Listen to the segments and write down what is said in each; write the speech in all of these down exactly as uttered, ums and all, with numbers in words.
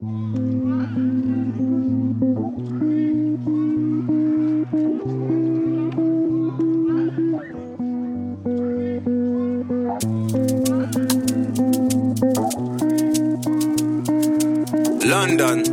London.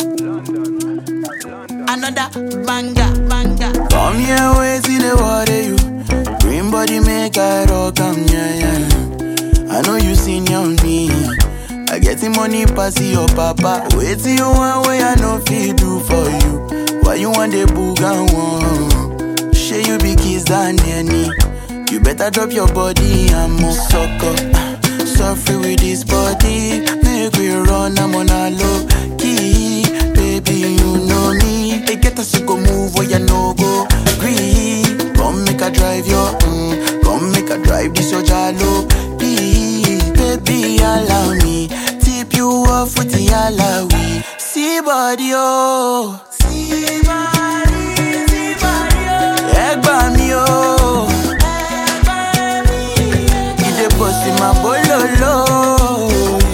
Another banger, banger. Come here, wait till the water you. Green body make I rock, come yeah, yeah. I know you seen young me. I get the money pass your papa. Wait till you want way I know feel do for you. Why you want the boogan one? Share you be kiss than any. You better drop your body and move sucker. Suffer with this body. Make we run, I'm on a low key. Baby, you know me. They get us to go move where you no go. Green, come make a drive your mm. Come make a drive this your jalo. Please, baby, allow me. Tip you off with the alawi. See body, oh. See body, see body, oh. Egg by me, oh. Egg by me, egg by me. Ide boss in my bololo.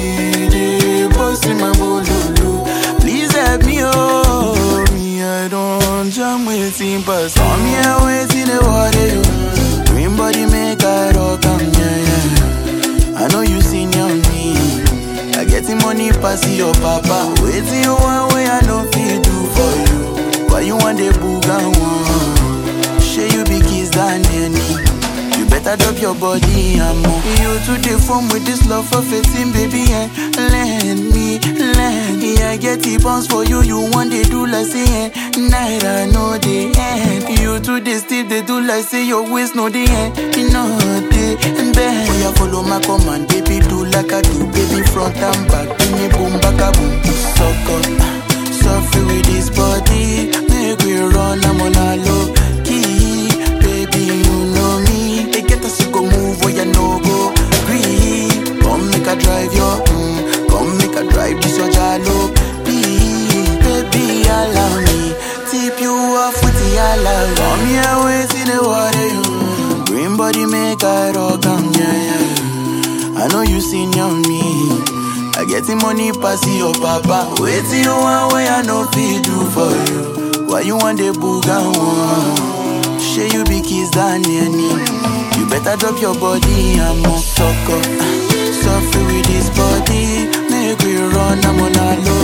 Ide boss in my bololo. Please help me, oh. Me, I don't jam waiting, but come here, waiting the water, you. Green body make I rock, come yeah, yeah. I know you seen young me. I get the money pass your papa. Wait till you want way I know feel do for you. Why you want the boogan one? Share you be kiss than any. You better drop your body and move. You to the form with this love for fifteen, baby, and lend me, lend me. I get the bounce for you. You want they do like say eh. Night I know the end. You to the still they do like say your waist know the end. You know the bend. Oh, you follow my command, baby, do like I do, baby, front and back. Give me boom, back a boom, sucker. Suffer with this body, make we run, I'm on a low key. Baby, you know me. They get us to go move where you no go. Green, come make a drive your mm. Come make a drive this your jalo. Please, baby, allow me. Tip you off with the alawi. Come here, wait in the water, you. Green body make I rock, come yeah, yeah. I know you seen young me. I get the money pass your papa. Wait till you want way I know feel do for you. Why you want the boogan one? Share you be kiss than any. You better drop your body and move sucker. Suffer with this body. Make we run, I'm on a low